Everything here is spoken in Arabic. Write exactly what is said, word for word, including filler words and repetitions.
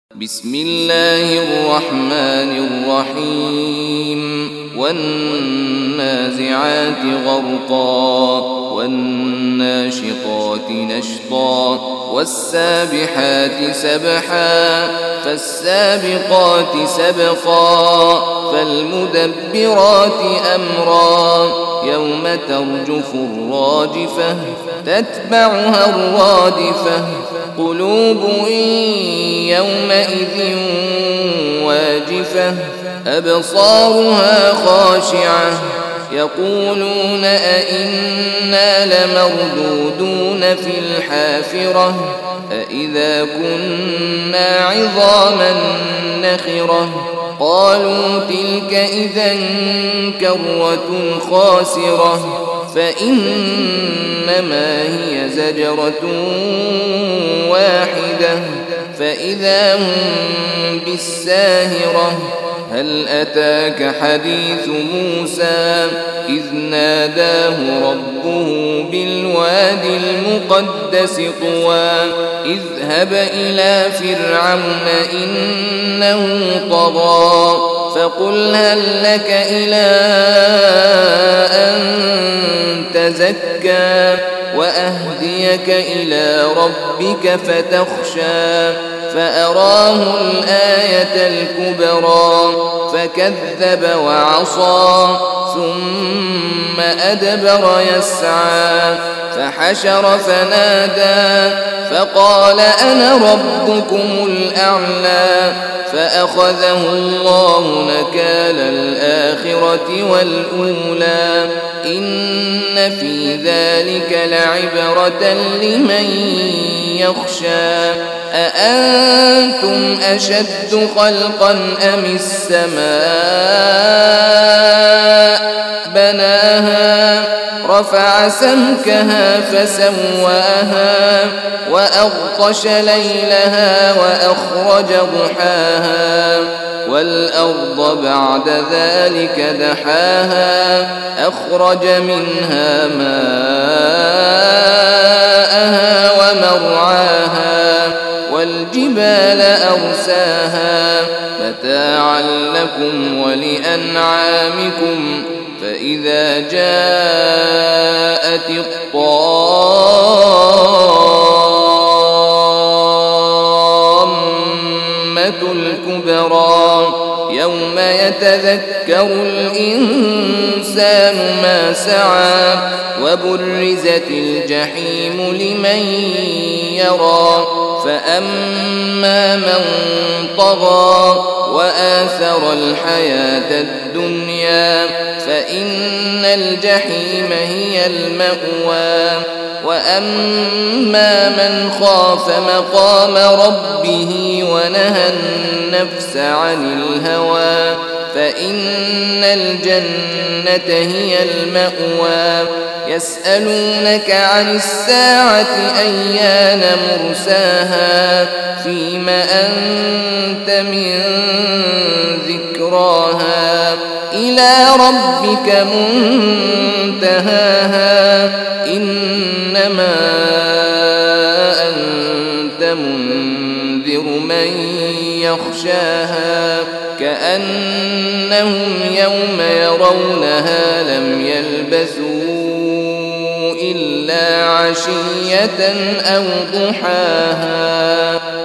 بسم الله الرحمن الرحيم والنازعات غرقا والناشطات نشطا والسابحات سبحا فالسابقات سبقا فالمدبرات أمرا يوم ترجف الراجفة تتبعها الرادفة قلوب يومئذ واجفة أبصارها خاشعة يقولون أئنا لمردودون في الحافرة أئذا كنا عظاما نخرة قالوا تلك إذا كرة خاسرة فإنما هي زجرة واحدة فإذا هم بالساهرة هل أتاك حديث موسى إذ ناداه ربه بالواد المقدس طوى اذهب إلى فرعون إنه طغى فقل هل لك إلى أن تزكى وأهديك إلى ربك فتخشى فأراه الآية الكبرى فكذب وعصى ثم أدبر يسعى فحشر فنادى فقال أنا ربكم الأعلى فأخذه الله نكال الآخرة والأولى إن في ذلك لعبرة لمن يخشى أأنتم أشد خلقا أم السماء بناها رفع سمكها فسواها وأغطش ليلها وأخرج ضحاها والأرض بعد ذلك دحاها أخرج منها ماءها ومرعاها والجبال أرساها متاعا لكم ولأنعامكم فإذا جاءت الطامة الكبرى يوم يتذكر الإنسان ما سعى وبرزت الجحيم لمن يرى فأما من طغى وآثر الحياة الدنيا فإن الجحيم هي المأوى وأما من خاف مقام ربه ونهى النفس عن الهوى فإن الجنة هي المأوى يسألونك عن الساعة أيان مرساها فيم أنت من ذكراها إلى ربك منتهاها إنما أنت منذر من يخشاها كأنهم يوم يرونها لم يلبثوا إلا عشية أو ضحاها.